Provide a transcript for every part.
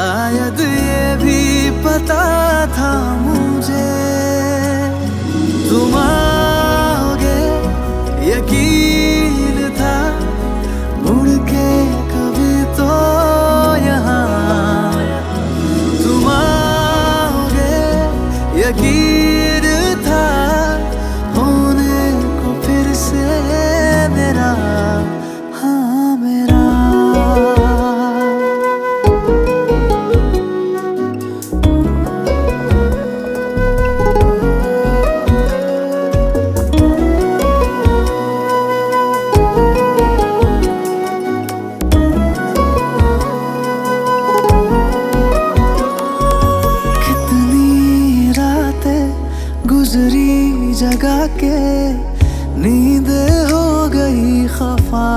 शायद ये भी पता था मुझे तुम आओगे, यकीन था मुड़ के कभी तो यहाँ तुम आओगे, यकीन था होने को फिर से मेरा, हाँ मेरा। गुजरी जगा के नींद हो गई खफा,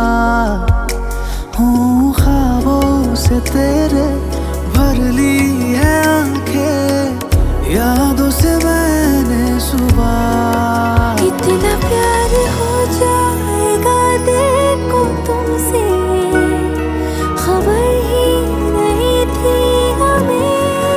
हूँ ख्वाबों से तेरे भर ली है आंखें, यादों से मैंने सुबह। इतना प्यार हो जाएगा देखो तुमसे, खबर ही नहीं थी हमें।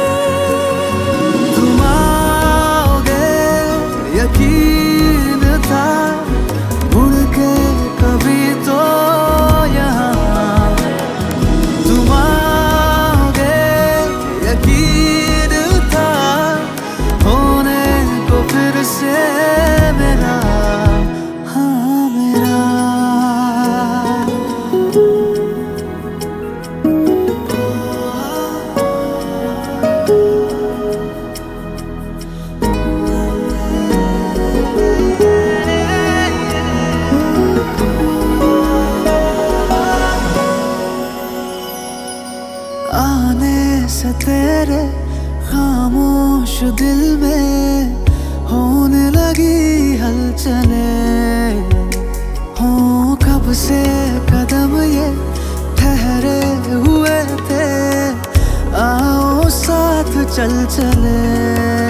यकीन था मुड़ के कभी तो यहाँ तुम आओगे, यकीन था होने को फिर से मेरा, हाँ मेरा। आने से तेरे खामोश दिल में होने लगी हलचलें, हो कब से कदम ये ठहरे हुए थे, आओ साथ चल चले।